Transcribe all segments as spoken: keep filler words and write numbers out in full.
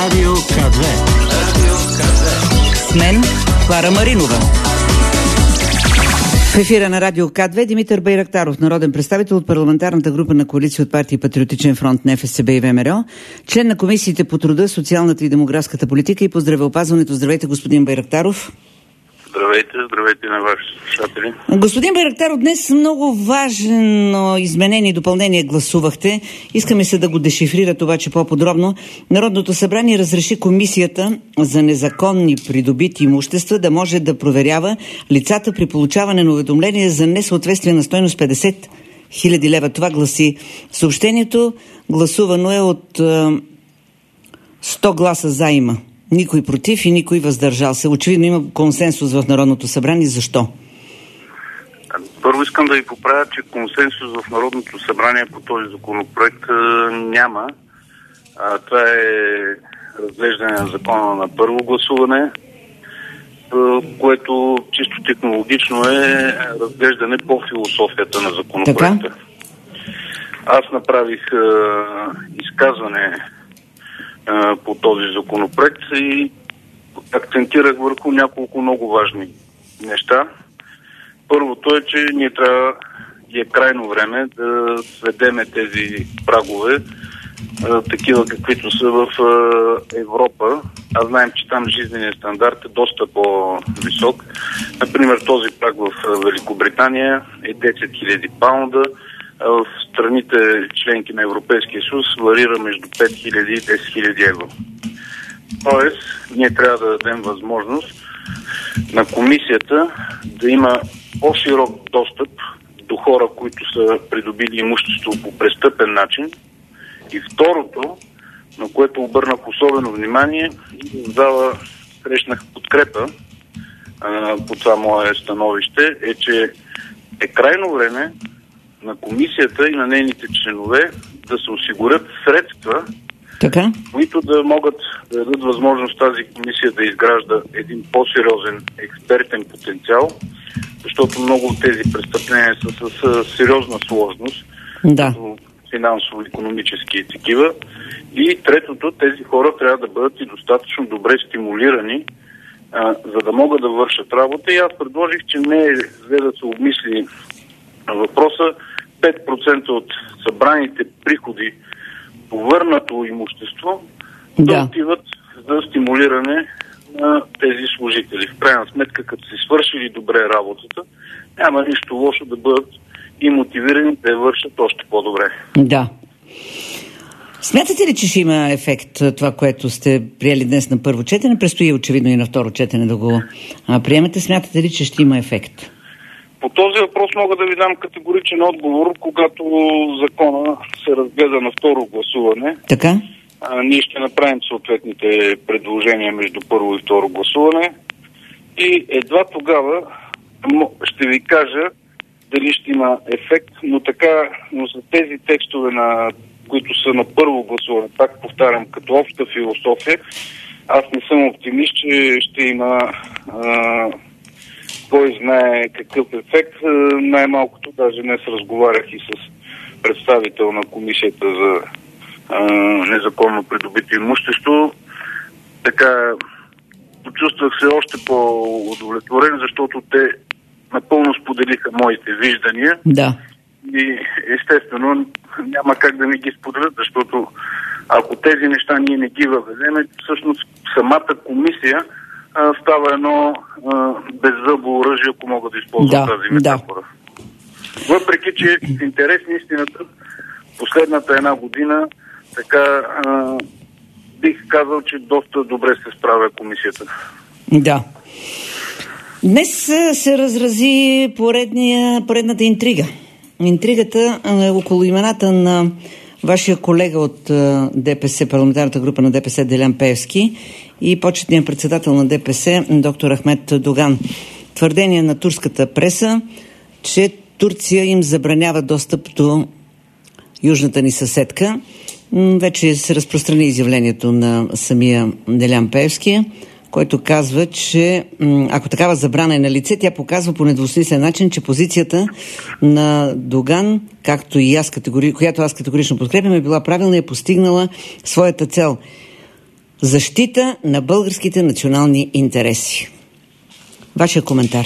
Радио К две. Радио К две. С мен Клара Маринова. В ефира на Радио К две Димитър Байрактаров, народен представител от парламентарната група на коалиция от партии Патриотичен фронт на НФСБ и ВМРО, член на комисиите по труда, социалната и демографската политика и по здравеопазването. Здравейте, господин Байрактаров. Здравейте, здравейте на вашите слушатели. Господин Байрактаров, днес много важно изменение и допълнение гласувахте. Искаме се да го дешифрират обаче по-подробно. Народното събрание разреши комисията за незаконни придобити имущества да може да проверява лицата при получаване на уведомление за несъответствие на стойност петдесет хиляди лева. Това гласи съобщението. Гласувано е от е, сто гласа за има. Никой против и никой въздържал се. Очевидно има консенсус в Народното събрание. Защо? Първо искам да ви поправя, че консенсус в Народното събрание по този законопроект а, няма. А, това е разглеждане на закона на първо гласуване, а, което чисто технологично е разглеждане по философията на законопроекта. Така? Аз направих а, изказване по този законопроект и акцентирах върху няколко много важни неща. Първото е, че ние трябва и е крайно време да сведеме тези прагове, такива каквито са в Европа. А знаем, че там жизненият стандарт е доста по-висок. Например, този праг в Великобритания е десет хиляди паунда, в страните членки на Европейския съюз варира между пет хиляди и десет хиляди евро. Тоест, ние трябва да дадем възможност на комисията да има по-широк достъп до хора, които са придобили имущество по престъпен начин. И второто, на което обърнах особено внимание и в зала срещнах подкрепа а, по това мое становище, е, че е крайно време на комисията и на нейните членове да се осигурят средства, така, които да могат да дадат възможност тази комисия да изгражда един по-сериозен експертен потенциал, защото много от тези престъпления са с, с сериозна сложност, да, финансово-икономически и такива. И третото, тези хора трябва да бъдат и достатъчно добре стимулирани, а, за да могат да вършат работа. И аз предложих, че не е зле да се обмисли въпроса пет процента от събраните приходи по върнато имущество да, да отиват за стимулиране на тези служители. В крайна сметка, като си свършили добре работата, няма нищо лошо да бъдат и мотивирани да я вършат още по-добре. Да. Смятате ли, че ще има ефект това, което сте приели днес на първо четене? Предстои очевидно и на второ четене да го а, приемете. Смятате ли, че ще има ефект? По този въпрос мога да ви дам категоричен отговор, когато закона се разгледа на второ гласуване. Така? А, ние ще направим съответните предложения между първо и второ гласуване и едва тогава ще ви кажа дали ще има ефект, но така, но за тези текстове, на които са на първо гласуване, пак повтарям, като обща философия, аз не съм оптимист, че ще има а, кой знае какъв ефект. Най-малкото, даже днес разговарях и с представител на комисията за а, незаконно придобито имущество. Така, почувствах се още по-удовлетворен, защото те напълно споделиха моите виждания. Да. И естествено няма как да не ги споделят, защото ако тези неща ние не ги въведеме, всъщност самата комисия а, става едно а, беззъбо оръжие, ако мога да използвам да, тази метафора. Да. Въпреки, че в интерес на истината, последната една година, така а, бих казал, че доста добре се справя комисията. Да. Днес се разрази поредния, поредната интрига. Интригата е около имената на вашия колега от ДПС, парламентарната група на ДПС Делян Пеевски и почетният председател на ДПС доктор Ахмед Доган. Твърдение на турската преса, че Турция им забранява достъп до южната ни съседка. Вече се разпространи изявлението на самия Делян Пеевски, който казва, че ако такава забрана е на лице, тя показва по недвусмислен начин, че позицията на Доган, както и аз категори... която аз категорично подкрепям, е била правилна и е постигнала своята цел. защита на българските национални интереси. Вашия коментар.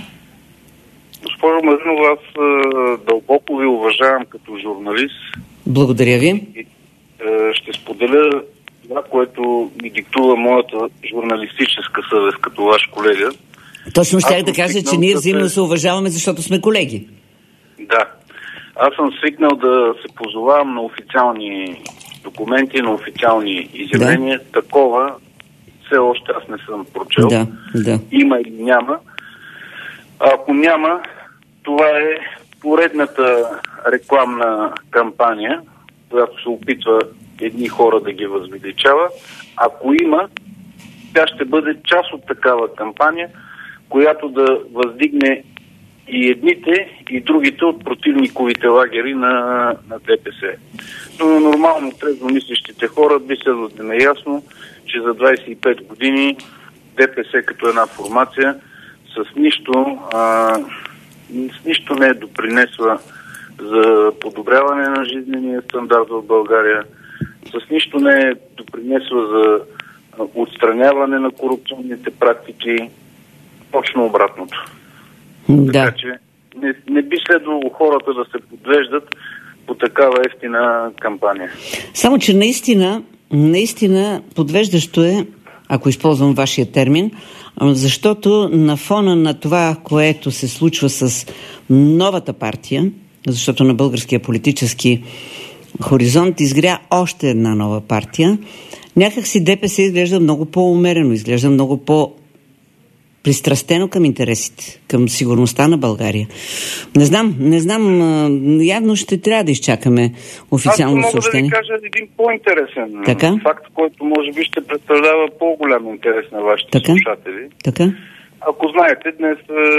Госпожо Маринова, аз е, дълбоко ви уважавам като журналист. Благодаря ви. И, е, ще споделя това, което ми диктува моята журналистическа съвест като ваш колега. Точно щях да кажа, че ние взаимно се уважаваме, защото сме колеги. Да. Аз съм свикнал да се позовавам на официални документи, на официални изявления. Да. Такова все още аз не съм прочел. Да, да. Има или няма. А ако няма, това е поредната рекламна кампания, която се опитва едни хора да ги възвеличава. Ако има, тя ще бъде част от такава кампания, която да въздигне и едните, и другите от противниковите лагери на, на ДПС. Но нормално трезвомислещите хора би следвало да ме ясно, че за двадесет и пет години ДПС като една формация с нищо, а, с нищо не е допринесла за подобряване на жизнения стандарт в България, с нищо не е допринесла за отстраняване на корупционните практики, точно обратното. Да. Така че не, не би следвало хората да се подвеждат по такава ефтина кампания. Само, че наистина, наистина подвеждащо е, ако използвам вашия термин, защото на фона на това, което се случва с новата партия, защото на българския политически хоризонт изгря още една нова партия, някак си ДПС изглежда много по-умерено, изглежда много по- пристрастено към интересите, към сигурността на България. Не знам, не знам, явно ще трябва да изчакаме официално съобщение. Аз мога да ви кажа един по-интересен така? факт, който може би ще представлява по-голям интерес на вашите така? слушатели. Така? Ако знаете, днес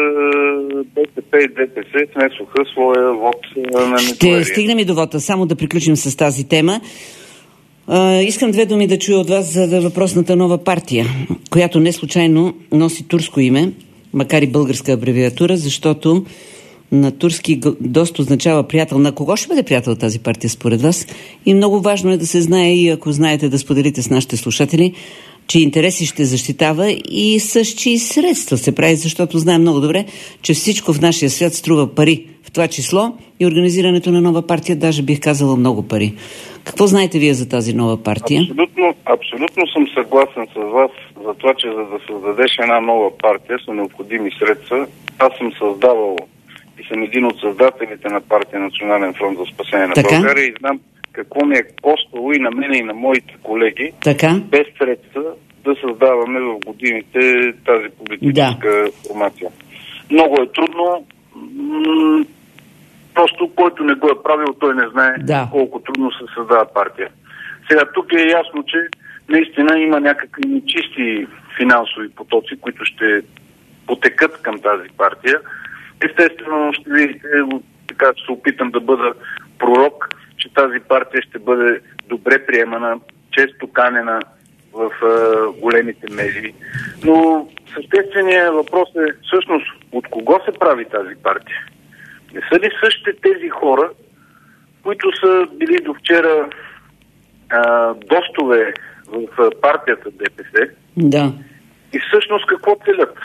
БСП и ДПС внесоха своя вод на недоверие. Ще стигнем и до вода, само да приключим с тази тема. Uh, искам две думи да чуя от вас за въпросната нова партия, която не случайно носи турско име, макар и българска абревиатура, защото на турски доста означава приятел. На кого ще бъде приятел тази партия според вас? И много важно е да се знае, и ако знаете да споделите с нашите слушатели, че интереси ще защитава и с чии средства се прави, защото знаем много добре, че всичко в нашия свят струва пари, в това число и организирането на нова партия, даже бих казала много пари. Какво знаете вие за тази нова партия? Абсолютно, абсолютно съм съгласен с вас за това, че за да създадеш една нова партия са необходими средства. Аз съм създавал и съм един от създателите на партия Национален фронт за спасение на така? България и знам какво ми е коствало и на мене и на моите колеги така? без средства да създаваме в годините тази политическа да. формация. Много е трудно. М- просто който не го е правил, той не знае да. колко трудно се създава партия. Сега тук е ясно, че наистина има някакви нечисти финансови потоци, които ще потекат към тази партия. Естествено, ще видите, така че се опитам да бъда пророк, че тази партия ще бъде добре приемана, често канена в е, големите медии. Но същественият въпрос е всъщност от кого се прави тази партия? Не са ли същите тези хора, които са били до вчера а, достове в партията ДПС? Да. И всъщност какво целят?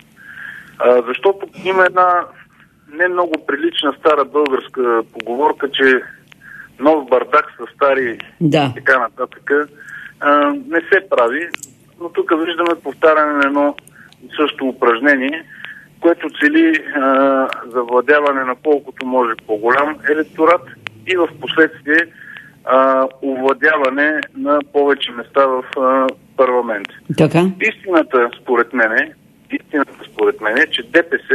А, защото има една не много прилична стара българска поговорка, че нов бардак са стари да. и така нататък. А, не се прави, но тук виждаме повтаряне на едно също упражнение, което цели а, завладяване на колкото може по-голям електорат и в последствие а, овладяване на повече места в а, парламент. Така? Истината според мене, истината според мен е, че ДПС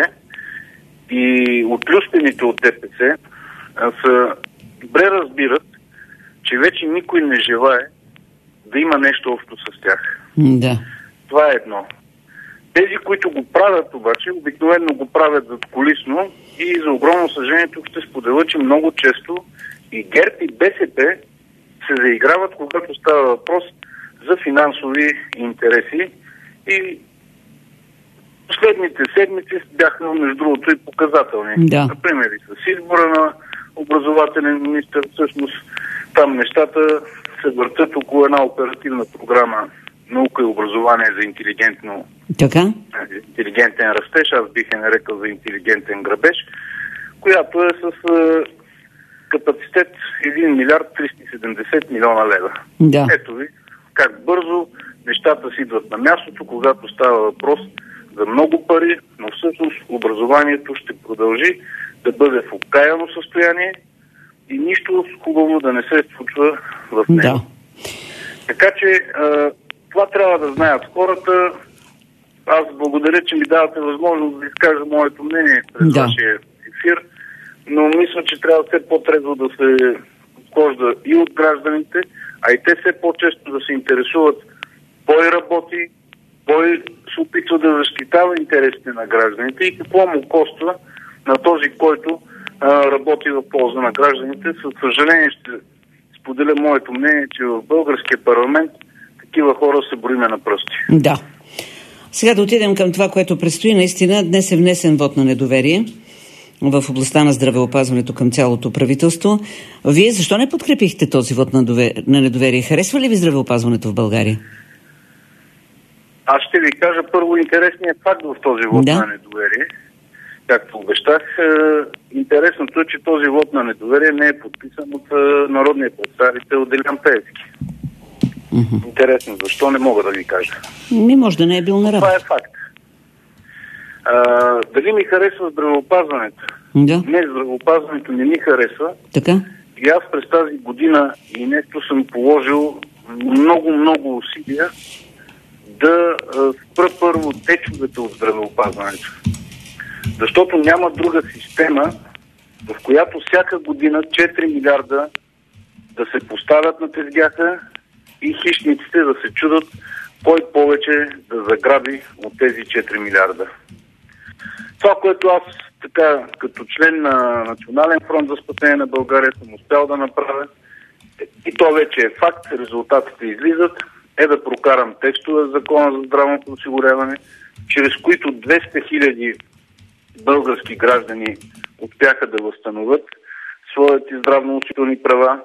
и отлюстените от ДПС а, са добре разбират, че вече никой не желае да има нещо общо с тях. Да. Това е едно. Тези, които го правят обаче, обикновено го правят задкулисно и за огромно съжаление тук ще споделя, че много често и ГЕРБ и БСП се заиграват, когато става въпрос за финансови интереси и последните седмици бяха между другото и показателни. Да. Например и с избора на образователен министър, всъщност там нещата се въртат около една оперативна програма наука и образование за интелигентно Така? интелигентен растеж, аз бих е нарекал за интелигентен грабеж, която е с е, капацитет един милиард триста и седемдесет милиона лева. Да. Ето ви как бързо нещата си идват на мястото, когато става въпрос за много пари, но всъщност образованието ще продължи да бъде в окаяно състояние и нищо хубаво да не се случва в него. Да. Така че това трябва да знаят хората. Аз благодаря, че ми давате възможност да изкажа моето мнение през Да. вашия ефир, но мисля, че трябва все по-трезво да се подхожда и от гражданите, а и те все по-често да се интересуват кой работи, кой се опитва да защитава интересите на гражданите и какво му коства на този, който а, работи в полза на гражданите. Със съжаление ще споделя моето мнение, че в българския парламент такива хора се броиме на пръсти. Да. Сега да отидем към това, което предстои. Наистина днес е внесен вод на недоверие в областта на здравеопазването към цялото правителство. Вие защо не подкрепихте този вод на, довер... на недоверие? Харесва ли ви здравеопазването в България? Аз ще ви кажа първо интересният факт в този вод Да. на недоверие. Както обещах, е, интересното е, че този вод на недоверие не е подписан от е, народния представител Делян Пеевски. Mm-hmm. Интересно, защо не мога да ви кажа. Ми може да не е бил на Това работа. е факт. А, дали ми харесва здравеопазването? Да, Не, здравеопазването не ми харесва. така? И аз през тази година и нещо съм положил много-много усилия да а, спра първо течовете от здравеопазването. Защото няма друга система, в която всяка година четири милиарда да се поставят на тезгяха и хищниците да се чудат кой повече да заграби от тези четири милиарда. Това, което аз така като член на Национален фронт за спасение на България съм успял да направя, и то вече е факт, резултатите излизат, е да прокарам текстове в Закона за здравното осигуряване, чрез които двеста хиляди български граждани успяха да възстановят своите здравноосигурителни права.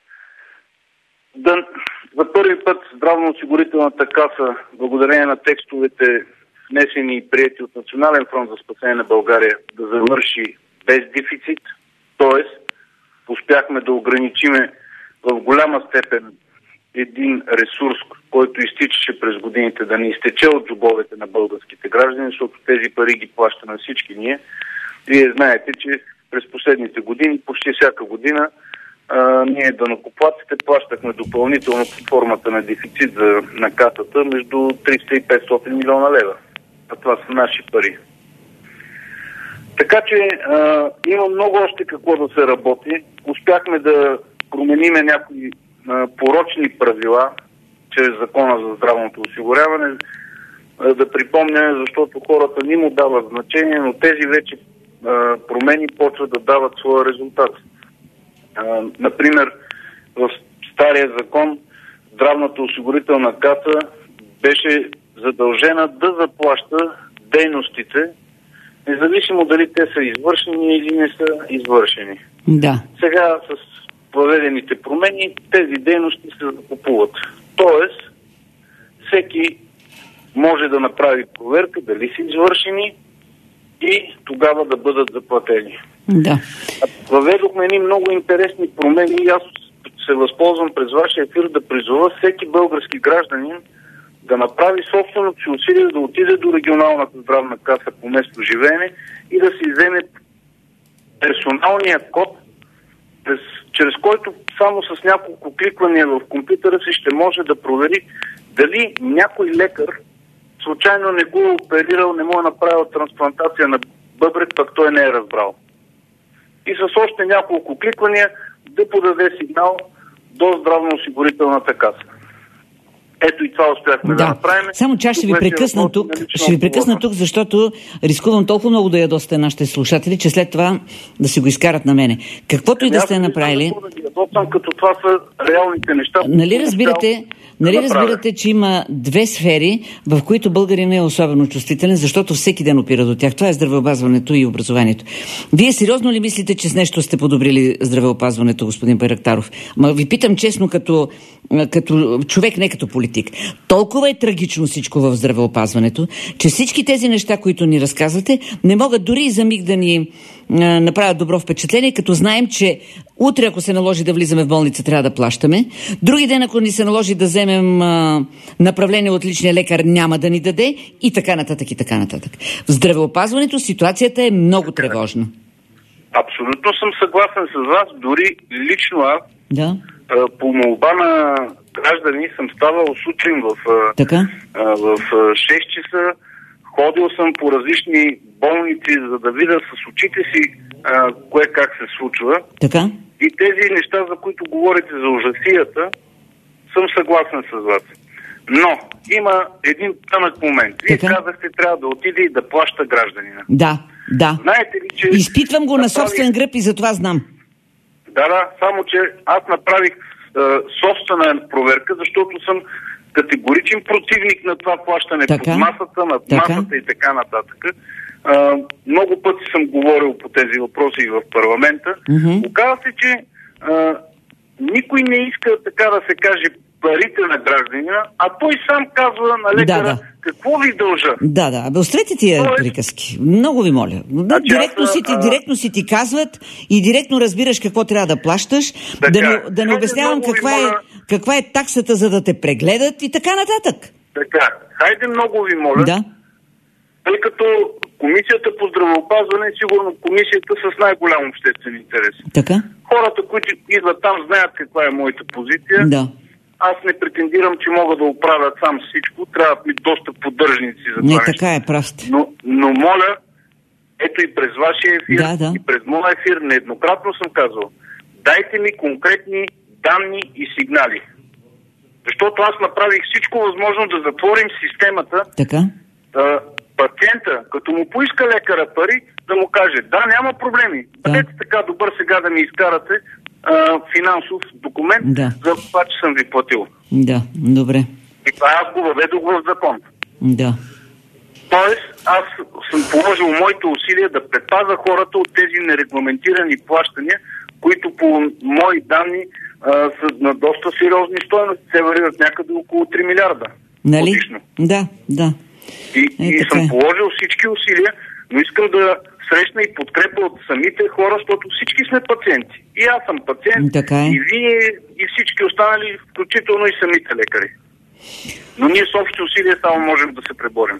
Да, за първи път здравноосигурителната каса, благодарение на текстовете, внесени и приети от Национален фронт за спасение на България, да завърши без дефицит, т.е. успяхме да ограничиме в голяма степен един ресурс, който изтичаше през годините, да не изтече от джобовете на българските граждани, защото тези пари ги плащаме всички ние. Вие знаете, че през последните години, почти всяка година, а, ние данъкоплатците плащахме допълнително под формата на дефицит за, на касата между триста и петстотин милиона лева. А това са наши пари. Така че а, има много още какво да се работи. Успяхме да промениме някои а, порочни правила чрез Закона за здравното осигуряване. А, да припомня, защото хората не му дават значение, но тези вече а, промени почват да дават своя резултат. А, например, в стария закон здравната осигурителна каса беше задължена да заплаща дейностите, независимо дали те са извършени или не са извършени. Да. Сега с въведените промени тези дейности се закупуват. Тоест, всеки може да направи проверка дали са извършени и тогава да бъдат заплатени. Да. Въведохме едни много интересни промени и аз се възползвам през вашия ефир да призова всеки български гражданин да направи собственото си усилие да отиде до регионалната здравна каса по место живеене и да си вземе персоналния код, през, чрез който само с няколко кликвания в компютъра си ще може да провери дали някой лекар случайно не го е оперирал, не му е направил трансплантация на бъбрек, пък той не е разбрал. И с още няколко кликвания да подаде сигнал до здравноосигурителната каса. Ето и това успяхме да, да направим. Само че аз ще ви прекъсна тук, ще ви прекъсна тук, защото рискувам толкова много да ядосате нашите слушатели, че след това да си го изкарат на мене. Каквото и да сте направили... Да като това са реалните неща. Нали разбирате, нали разбирате, че има две сфери, в които българин не е особено чувствителен, защото всеки ден опира до тях. Това е здравеопазването и образованието. Вие сериозно ли мислите, че с нещо сте подобрили здравеопазването, господин Байрактаров? Ма ви питам честно, като като човек, не като политик. Толкова е трагично всичко в здравеопазването, че всички тези неща, които ни разказвате, не могат дори и за миг да ни а, направят добро впечатление, като знаем, че утре, ако се наложи да влизаме в болница, трябва да плащаме. Други ден, ако ни се наложи да вземем а, направление от личния лекар, няма да ни даде и така нататък, и така нататък. В здравеопазването ситуацията е много тревожна. Абсолютно съм съгласен с вас. Дори лично аз Да. по молба на граждани съм ставал сутрин в, Така? в шест часа. Ходил съм по различни болници, за да видя с очите си кое как се случва. Така? И тези неща, за които говорите за ужасията, съм съгласен с вас. Но има един тънък момент. Вие Така? казахте, трябва да отиде и да плаща гражданина. Да, да. Знаете ли, че... Изпитвам го на направих... собствен гръб и затова знам. Да, да, само че аз направих е, собствена проверка, защото съм категоричен противник на това плащане така? под масата, над така? масата и така нататък. Е, много пъти съм говорил по тези въпроси в парламента. Mm-hmm. Оказва се, че е, никой не иска, така да се каже, парите на гражданина, а той сам казва на лекара, да, да. какво ви дължа. Да, да. Абе, оставете тия Тоест... приказки. Много ви моля. Да, директно, си ти, а... директно си ти казват и директно разбираш какво трябва да плащаш, така, да не, да не обяснявам каква е, каква е таксата, за да те прегледат и така нататък. Така, хайде много ви моля, да. Тъй като Комисията по здравеопазване е сигурно комисията с най-голям обществен интерес. Така? Хората, които идват там, знаят каква е моята позиция. Да. Аз не претендирам, че мога да оправя сам всичко. Трябват ми доста поддръжници за това. Не, така е, прав сте. Но, но моля, ето и през вашия ефир, да, да. и през моя ефир, нееднократно съм казвал, дайте ми конкретни данни и сигнали. Защото аз направих всичко възможно да затворим системата. Така? А, пациента, като му поиска лекара пари, да му каже, да, няма проблеми. Бъдете да. така добър сега да ми изкарате а, финансов документ, да. за това, че съм ви платил. Да, добре. И това аз го въведох в закон. Да. Тоест, аз съм положил моите усилия да предпаза хората от тези нерегламентирани плащания, които по мои данни а, са на доста сериозни стойности. Се варират някъде около три милиарда. Нали? Годишно. Да, да. И, е, и съм е. положил всички усилия, но искам да срещна и подкрепа от самите хора, защото всички сме пациенти. И аз съм пациент, така е. и вие, и всички останали, включително и самите лекари. Но ние с общи усилия само можем да се преборим.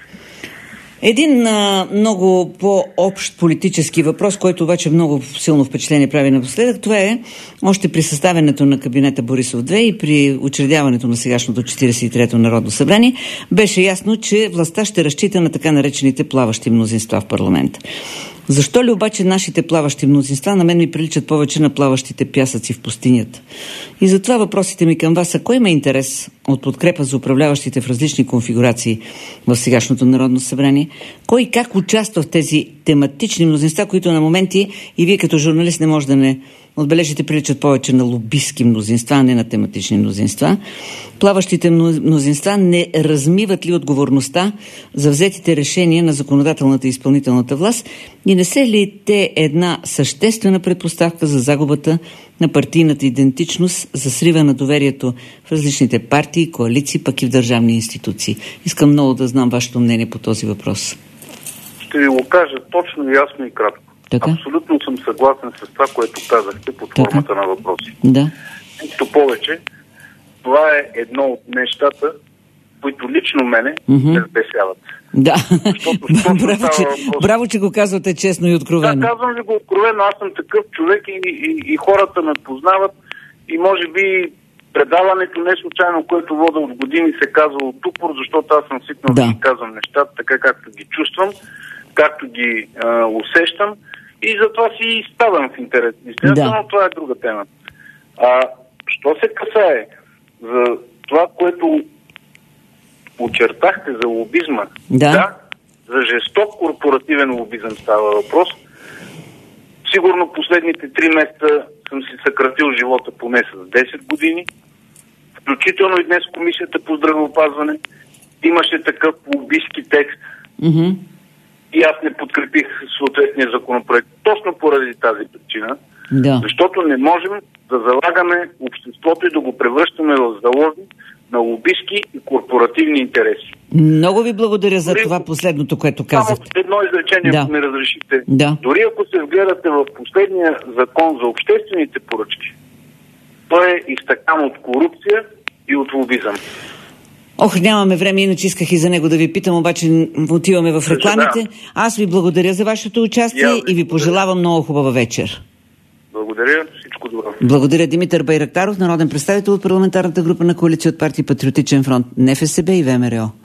Един а, много по-общ политически въпрос, който обаче много силно впечатление прави напоследък, това е още при съставянето на кабинета Борисов две и при учредяването на сегашното четиридесет и трето Народно събрание, беше ясно, че властта ще разчита на така наречените плаващи мнозинства в парламента. Защо ли обаче нашите плаващи мнозинства на мен ми приличат повече на плаващите пясъци в пустинята? И затова въпросите ми към вас са: кой има интерес от подкрепа за управляващите в различни конфигурации в сегашното Народно събрание? Кой и как участва в тези тематични мнозинства, които на моменти и вие като журналист не може да не отбележите, приличат повече на лобистки мнозинства, а не на тематични мнозинства? Плаващите мнозинства не размиват ли отговорността за взетите решения на законодателната и изпълнителната власт и не се ли те една съществена предпоставка за загубата на партийната идентичност, за срива на доверието в различните партии, коалиции, пък и в държавни институции? Искам много да знам вашето мнение по този въпрос. Ще ви го кажа точно, ясно и кратко. Така? Абсолютно съм съгласен с това, което казахте под формата така на въпроси. Да. Ето повече, това е едно от нещата, които лично мене mm-hmm. ме сбесяват. Да. Защото, браво, че, браво, че го казвате честно и откровено. Да, казвам ви го откровено. Аз съм такъв човек и, и, и хората ме познават и може би предаването не случайно, което вода от години, се казва от упор, защото аз съм свикнал да. да ги казвам нещата, така както ги чувствам, както ги а, усещам и затова си ставам в интерес. Истината, да. Но това е друга тема. А, що се касае за това, което очертахте за лобизма, да. да, за жесток корпоративен лобизъм става въпрос. Сигурно последните три месеца съм си съкратил живота поне с десет години. Включително и днес Комисията по здравеопазване имаше такъв лобистки текст. Mm-hmm. И аз не подкрепих съответния законопроект. Точно поради тази причина. Да. Защото не можем да залагаме обществото и да го превръщаме в корпоративни интереси. Много ви благодаря за Дори... това последното, което казахте. Само едно изречение, да. ако ми разрешите. Да. Дори ако се вгледате в последния закон за обществените поръчки, той е изтъкан от корупция и от лобизъм. Ох, нямаме време, иначе исках и за него да ви питам, обаче отиваме в рекламите. Аз ви благодаря за вашето участие и, и ви пожелавам много хубава вечер. Благодаря, всичко добро. Благодаря. Димитър Байрактаров, народен представител от парламентарната група на коалиция от партии Патриотичен фронт, НФСБ и ВМРО.